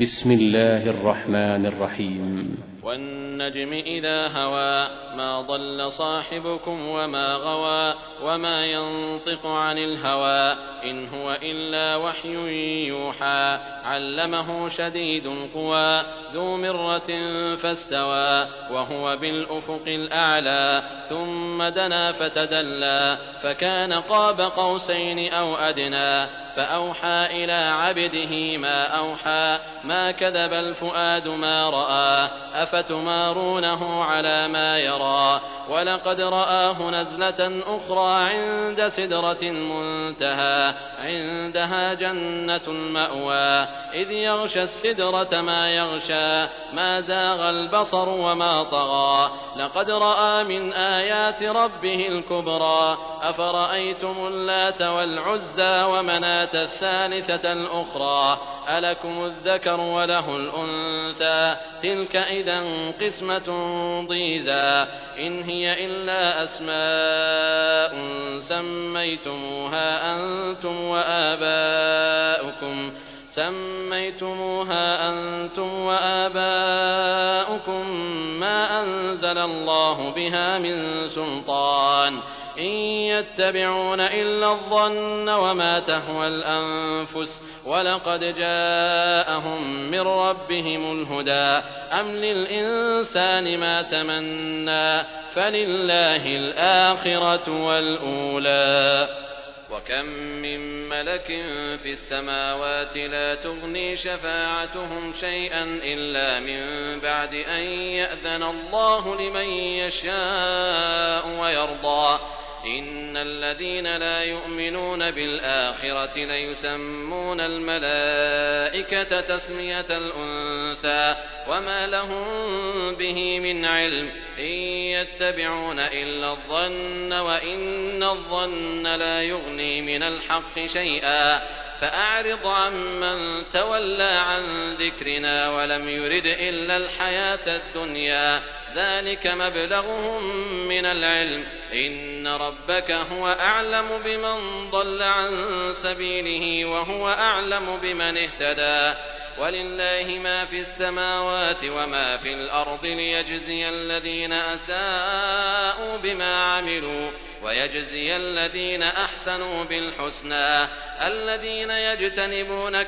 بسم الله الرحمن الرحيم. والنجم إذا هوى ما ضل صاحبكم وما غوى وما ينطق عن الهوى إن هو إلا وحي يوحى علمه شديد القوى ذو مرة فاستوى وهو بالأفق الأعلى ثم دنا فتدلى فكان قاب قوسين أو أدنى فأوحى إلى عبده ما أوحى ما كذب الفؤاد ما رأى أفتمارونه على ما يرى ولقد رآه نزلة أخرى عند سدرة منتهى عندها جنة المأوى إذ يغشى السدرة ما يغشى ما زاغ البصر وما طغى لقد رأى من آيات ربه الكبرى أفرأيتم اللات والعزى ومناة الثالثة الأخرى ألكم الذكر وله الأنثى تلك إذا قسمة ضيزى إن هي إلا أسماء سميتموها أنتم وآباؤكم ما أنزل الله بها من سلطان إن يتبعون إلا الظن وما تهوى الأنفس ولقد جاءهم من ربهم الهدى أم للإنسان ما تمنى فلله الآخرة والأولى وكم من ملك في السماوات لا تغني شفاعتهم شيئا إلا من بعد أن يأذن الله لمن يشاء ويرضى إن الذين لا يؤمنون بالآخرة ليسمون الملائكة تسمية الأنثى وما لهم به من علم إن يتبعون إلا الظن وإن الظن لا يغني من الحق شيئا فأعرض عمن تولى عن ذكرنا ولم يرد إلا الحياة الدنيا ذلك مبلغهم من العلم إن ربك هو أعلم بمن ضل عن سبيله وهو أعلم بمن اهتدى ولله ما في السماوات وما في الأرض ليجزي الذين أساءوا بما عملوا ويجزي الذين أحسنوا بالحسنى الذين يجتنبون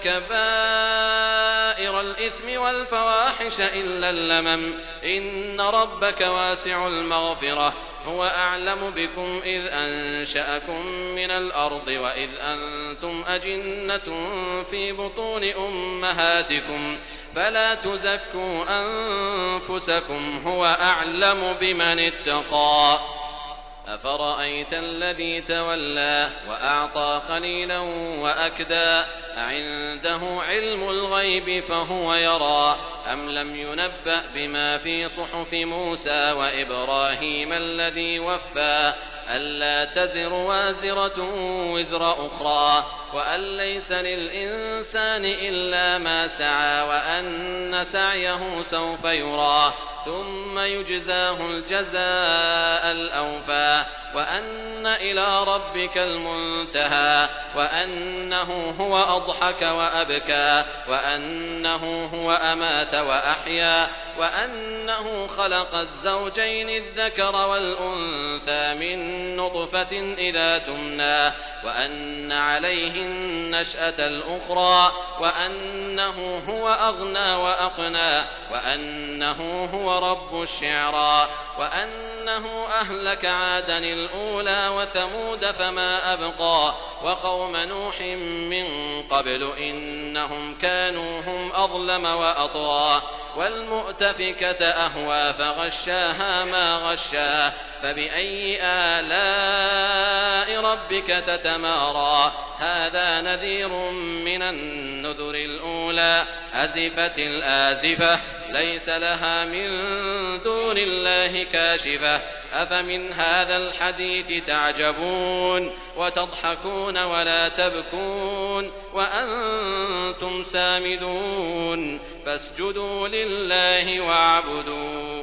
كبائر الإثم والفواحش إلا اللمم إن ربك واسع المغفرة هو أعلم بكم إذ أنشأكم من الأرض وإذ أنتم أجنة في بطون أمهاتكم فلا تزكوا أنفسكم هو أعلم بمن اتقى أفرأيت الذي تولى وأعطى قليلا وأكدى أعنده علم الغيب فهو يرى أم لم ينبأ بما في صحف موسى وإبراهيم الذي وفى ألا تزر وازرة وزر أخرى وأن ليس للإنسان إلا ما سعى وأن سعيه سوف يرى ثم يجزاه الجزاء الأوفى وأن إلى ربك المنتهى وأنه هو أضحك وأبكى وأنه هو أمات وأحيا وأنه خلق الزوجين الذكر والأنثى من نطفة إذا تمنى وأن عليه النشأة الأخرى وأنه هو أغنى وأقنى وأنه هو رب الشعرى وأنه أهلك عادا الأولى وثمود فما أبقى وقوم نوح من قبل إنهم كانوا هم أظلم وأطغى والمؤتفكة أهوى فغشاها ما غشا فبأي آلاء ربك تتمارى هذا نذير من النذر الأولى أزفت الآزفة ليس لها من دون الله كاشفة أفمن هذا الحديث تعجبون وتضحكون ولا تبكون وأنتم سامدون فاسجدوا لله واعبدوا